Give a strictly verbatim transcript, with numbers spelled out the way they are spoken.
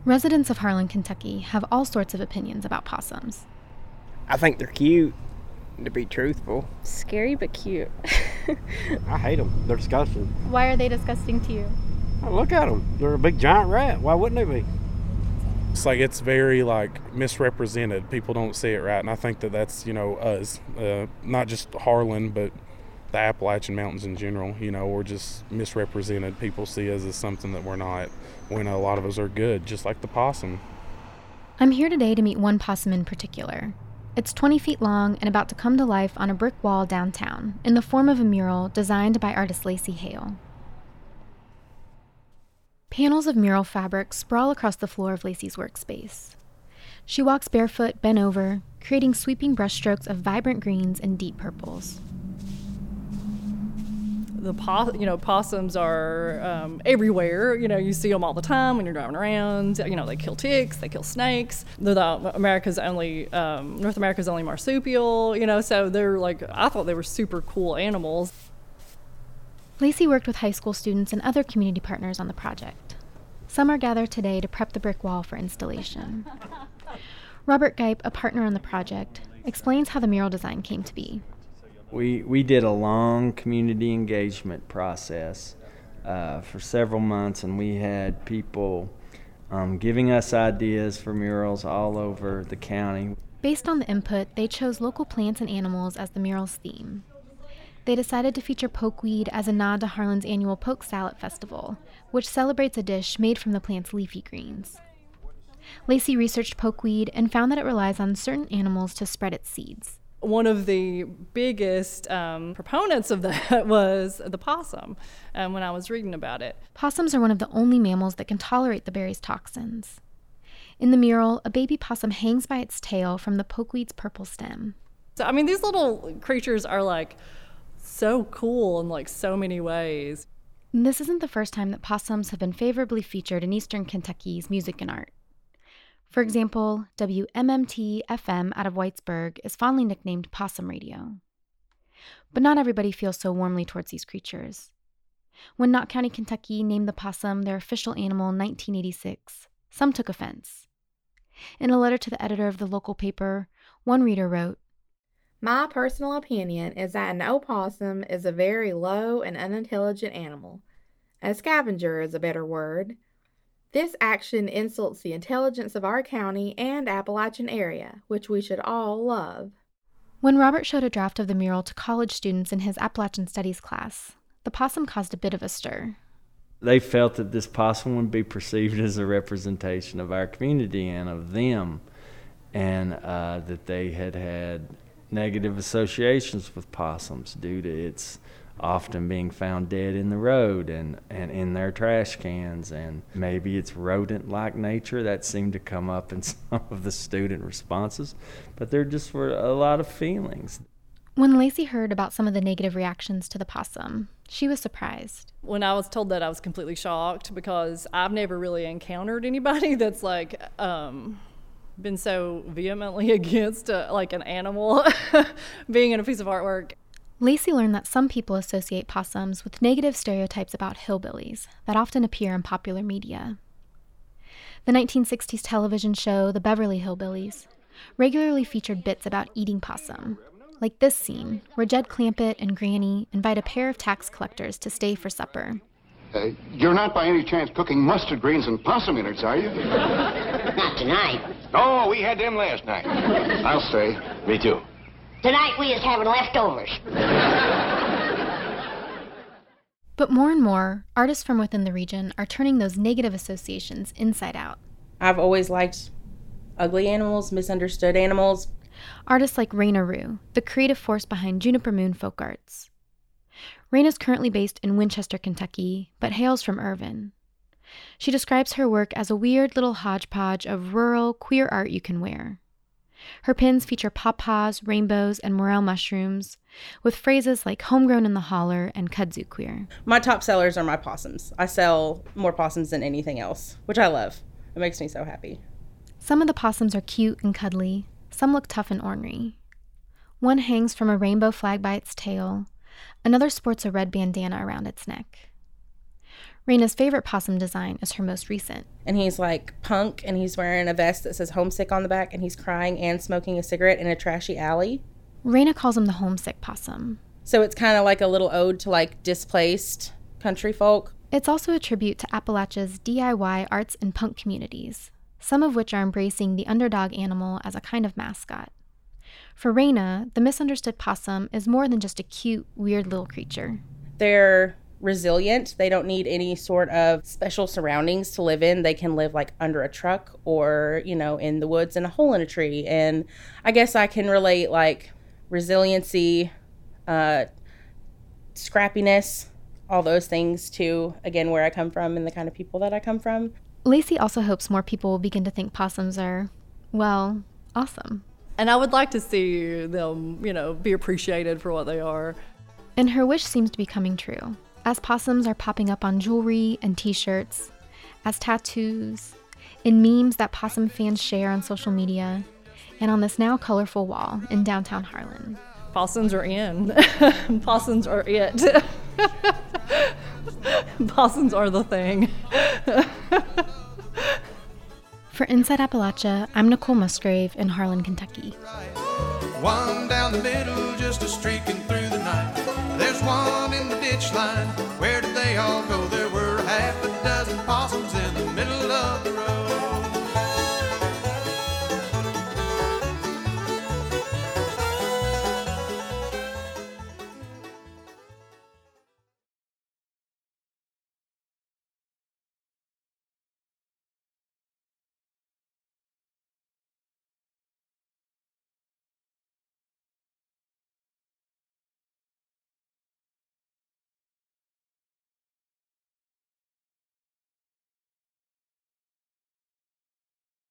Residents of Harlan, Kentucky have all sorts of opinions about possums. I think they're cute, to be truthful. Scary but cute. I hate them. They're disgusting. Why are they disgusting to you? Oh, look at them. They're a big giant rat. Why wouldn't they be? It's like it's very like misrepresented. People don't see it right, and I think that that's, you know, us, uh, not just Harlan, but the Appalachian Mountains in general. You know, we're just misrepresented. People see us as something that we're not, when a lot of us are good, just like the possum. I'm here today to meet one possum in particular. It's twenty feet long and about to come to life on a brick wall downtown in the form of a mural designed by artist Lacey Hale. Panels of mural fabric sprawl across the floor of Lacey's workspace. She walks barefoot, bent over, creating sweeping brushstrokes of vibrant greens and deep purples. The po- you know possums are um, everywhere. You know, you see them all the time when you're driving around. You know, they kill ticks, they kill snakes. They're the America's only um, North America's only marsupial. You know, so they're like, I thought they were super cool animals. Lacey worked with high school students and other community partners on the project. Some are gathered today to prep the brick wall for installation. Robert Gipe, a partner on the project, explains how the mural design came to be. We we did a long community engagement process uh, for several months, and we had people um, giving us ideas for murals all over the county. Based on the input, they chose local plants and animals as the mural's theme. They decided to feature pokeweed as a nod to Harlan's annual Poke Salad Festival, which celebrates a dish made from the plant's leafy greens. Lacey researched pokeweed and found that it relies on certain animals to spread its seeds. One of the biggest um, proponents of that was the possum, um, when I was reading about it. Possums are one of the only mammals that can tolerate the berry's toxins. In the mural, a baby possum hangs by its tail from the pokeweed's purple stem. So, I mean, these little creatures are like so cool in like so many ways. And this isn't the first time that possums have been favorably featured in Eastern Kentucky's music and art. For example, W M M T F M out of Whitesburg is fondly nicknamed Possum Radio. But not everybody feels so warmly towards these creatures. When Knott County, Kentucky named the possum their official animal in nineteen eighty-six, some took offense. In a letter to the editor of the local paper, one reader wrote, "My personal opinion is that an opossum is a very low and unintelligent animal. A scavenger is a better word. This action insults the intelligence of our county and Appalachian area, which we should all love." When Robert showed a draft of the mural to college students in his Appalachian Studies class, the possum caused a bit of a stir. They felt that this possum would be perceived as a representation of our community and of them, and uh, that they had had negative associations with possums due to its often being found dead in the road and, and in their trash cans, and maybe its rodent-like nature. That seemed to come up in some of the student responses, but there just were a lot of feelings. When Lacey heard about some of the negative reactions to the possum, she was surprised. When I was told that, I was completely shocked because I've never really encountered anybody that's like um, been so vehemently against uh, like an animal being in a piece of artwork. Lacey learned that some people associate possums with negative stereotypes about hillbillies that often appear in popular media. The nineteen sixties television show The Beverly Hillbillies regularly featured bits about eating possum, like this scene where Jed Clampett and Granny invite a pair of tax collectors to stay for supper. Uh, you're not by any chance cooking mustard greens and possum innards, are you? Not tonight. Oh, we had them last night. I'll say. Me too. Tonight we is having leftovers. But more and more, artists from within the region are turning those negative associations inside out. I've always liked ugly animals, misunderstood animals. Artists like Raina Rue, the creative force behind Juniper Moon Folk Arts. Raina's currently based in Winchester, Kentucky, but hails from Irvin. She describes her work as a weird little hodgepodge of rural, queer art you can wear. Her pins feature pawpaws, rainbows, and morel mushrooms, with phrases like homegrown in the holler and kudzu queer. My top sellers are my possums. I sell more possums than anything else, which I love. It makes me so happy. Some of the possums are cute and cuddly. Some look tough and ornery. One hangs from a rainbow flag by its tail. Another sports a red bandana around its neck. Raina's favorite possum design is her most recent. And he's like punk, and he's wearing a vest that says homesick on the back, and he's crying and smoking a cigarette in a trashy alley. Raina calls him the homesick possum. So it's kind of like a little ode to like displaced country folk. It's also a tribute to Appalachia's D I Y arts and punk communities, some of which are embracing the underdog animal as a kind of mascot. For Raina, the misunderstood possum is more than just a cute, weird little creature. They're resilient. They don't need any sort of special surroundings to live in. They can live like under a truck or, you know, in the woods in a hole in a tree. And I guess I can relate like resiliency, uh, scrappiness, all those things to, again, where I come from and the kind of people that I come from. Lacey also hopes more people will begin to think possums are, well, awesome. And I would like to see them, you know, be appreciated for what they are. And her wish seems to be coming true, as possums are popping up on jewelry and t-shirts, as tattoos, in memes that possum fans share on social media, and on this now colorful wall in downtown Harlan. Possums are in. Possums are it. Possums are the thing. For Inside Appalachia, I'm Nicole Musgrave in Harlan, Kentucky. One down the middle, just a streaking through the night. There's one in the ditch line. Where did they all go?